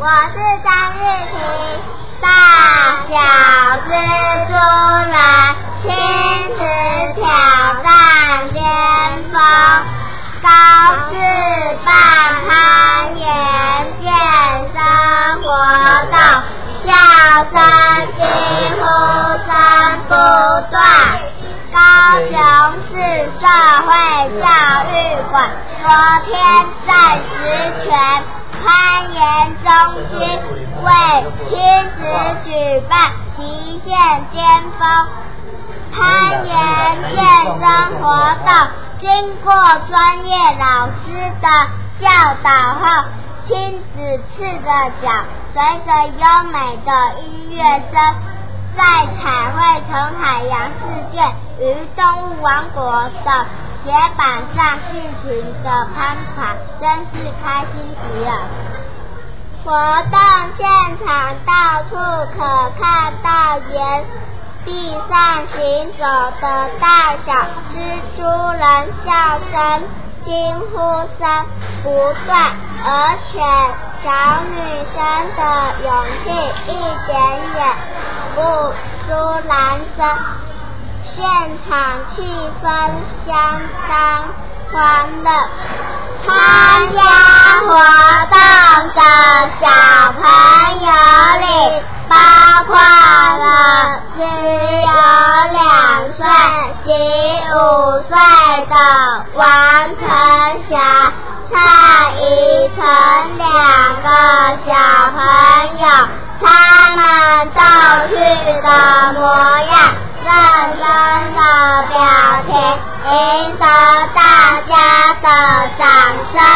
是张玉婷。大小蜘蛛人，亲子挑战巅峰，高士棒攀岩健身活动，笑声惊呼声不断。高雄市社会教育馆昨天在石泉攀岩中心为亲子举办极限巅峰攀岩健身活动，经过专业老师的教导后，亲子赤着脚，随着优美的音乐声，在彩绘成海洋世界与动物王国的斜板上尽情的攀爬，真是开心极了。活动现场到处可看到岩壁上行走的大小蜘蛛人，笑声惊呼声不断，而且小女生的勇气一点也不输男生，现场气氛相当欢乐。参加活动的小朋友里，包括了只有2岁及5岁的王晨霞、蔡宜晨2个小朋友，他们逗趣的模样，认真的表情，赢得大家的掌声。